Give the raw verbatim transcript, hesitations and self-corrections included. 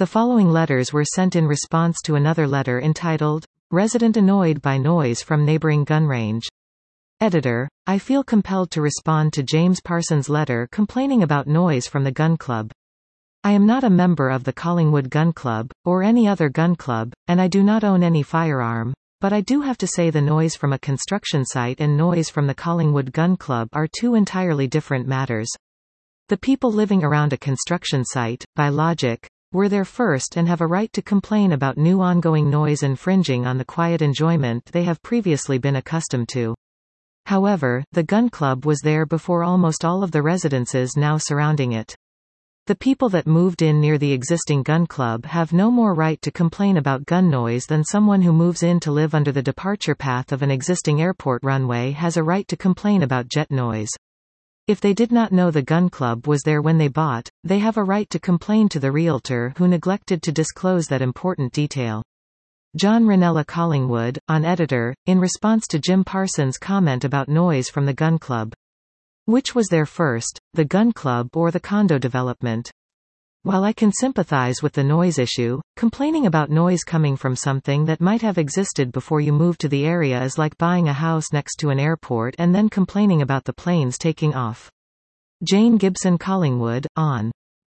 The following letters were sent in response to another letter entitled, Resident Annoyed by Noise from Neighboring Gun Range. Editor, I feel compelled to respond to James Parsons' letter complaining about noise from the gun club. I am not a member of the Collingwood Gun Club, or any other gun club, and I do not own any firearm, but I do have to say the noise from a construction site and noise from the Collingwood Gun Club are two entirely different matters. The people living around a construction site, by logic, were there first and have a right to complain about new ongoing noise infringing on the quiet enjoyment they have previously been accustomed to. However, the gun club was there before almost all of the residences now surrounding it. The people that moved in near the existing gun club have no more right to complain about gun noise than someone who moves in to live under the departure path of an existing airport runway has a right to complain about jet noise. If they did not know the gun club was there when they bought, they have a right to complain to the realtor who neglected to disclose that important detail. John Ranella Collingwood, on Editor, in response to Jim Parsons' comment about noise from the gun club. Which was there first, the gun club or the condo development? While I can sympathize with the noise issue, complaining about noise coming from something that might have existed before you moved to the area is like buying a house next to an airport and then complaining about the planes taking off. Jane Gibson Collingwood, on